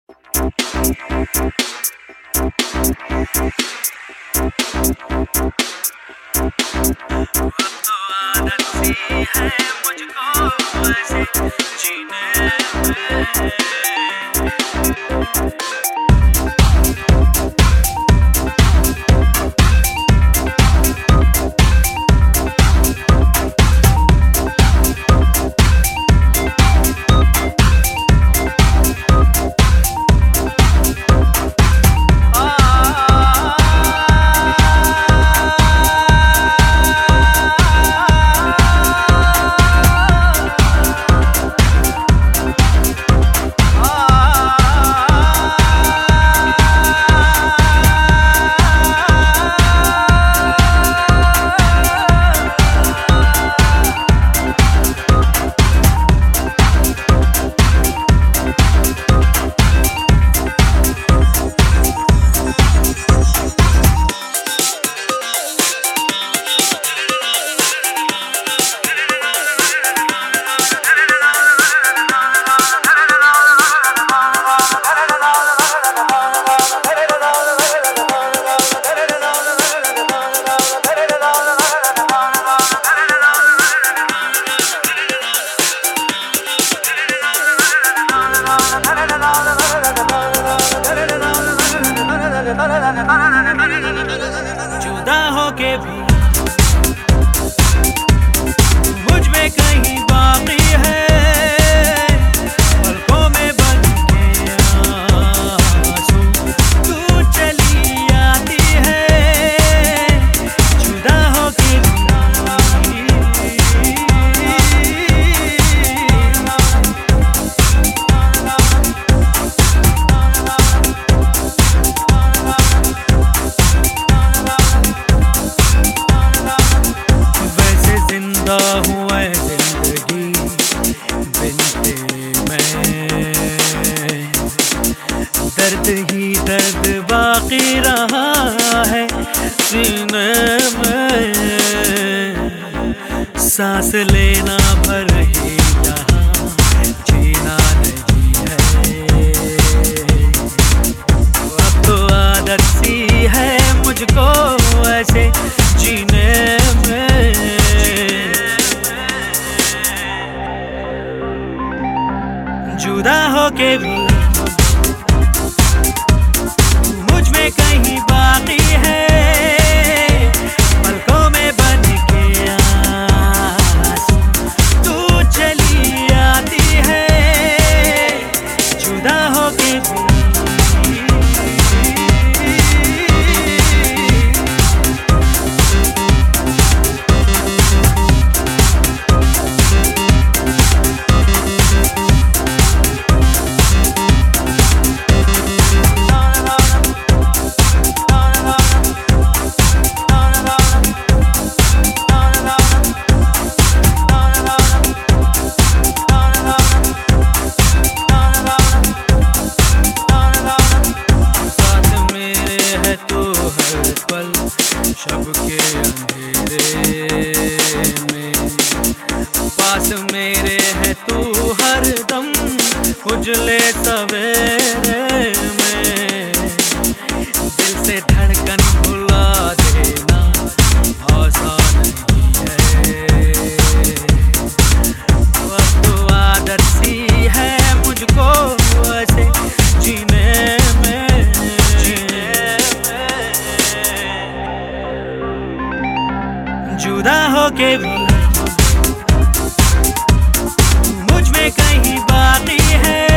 तो आदत सी है मुझको ऐसे जीने में। जुदा होके भी मुझ में कहीं बाकी है, पलकों में बन के आंसू तू चली आती है। जुदा होके भी हूँ ऐ जिंदगी बिन तेरे मैं, दर्द ही दर्द बाकी रहा है सीने में। सांस लेना भर ही जहाँ जीना नहीं है। अब तो आदत सी है मुझको ऐसे जीने में। जुदा होके भी मुझ में कहीं बाकी है, पलकों में बन के आंसू तू चली आती है। जुदा होके भी शब के अंधेरे में पास मेरे है तू हर दम उजले सवेरे में। दिल से धड़कन भुला देना आसान नहीं है। अब तो आदत सी है मुझको ऐसे जीने में। जुदा होके भी मुझ में कहीं बाकी है,